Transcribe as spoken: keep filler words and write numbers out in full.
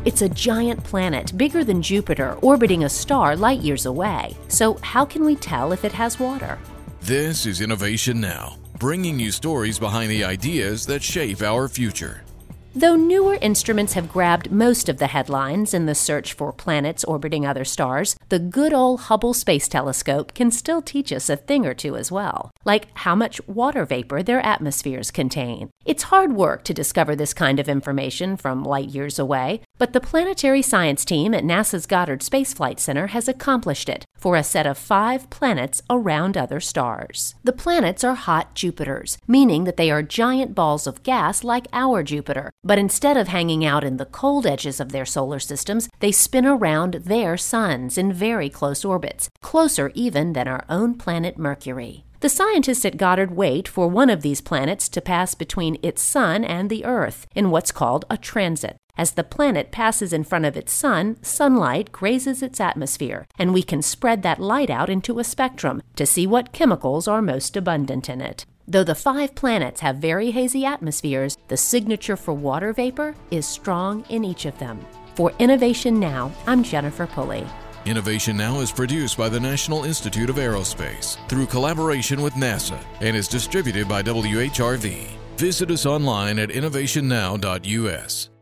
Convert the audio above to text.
It's a giant planet bigger than Jupiter, orbiting a star light years away. So how can we tell if it has water? This is Innovation Now, bringing you stories behind the ideas that shape our future. Though newer instruments have grabbed most of the headlines in the search for planets orbiting other stars, the good old Hubble Space Telescope can still teach us a thing or two as well, like how much water vapor their atmospheres contain. It's hard work to discover this kind of information from light years away, but the planetary science team at NASA's Goddard Space Flight Center has accomplished it for a set of five planets around other stars. The planets are hot Jupiters, meaning that they are giant balls of gas like our Jupiter. But instead of hanging out in the cold edges of their solar systems, they spin around their suns in very close orbits, closer even than our own planet Mercury. The scientists at Goddard wait for one of these planets to pass between its sun and the Earth in what's called a transit. As the planet passes in front of its sun, sunlight grazes its atmosphere, and we can spread that light out into a spectrum to see what chemicals are most abundant in it. Though the five planets have very hazy atmospheres, the signature for water vapor is strong in each of them. For Innovation Now, I'm Jennifer Pulley. Innovation Now is produced by the National Institute of Aerospace through collaboration with NASA and is distributed by W H R V. Visit us online at innovation now dot U S.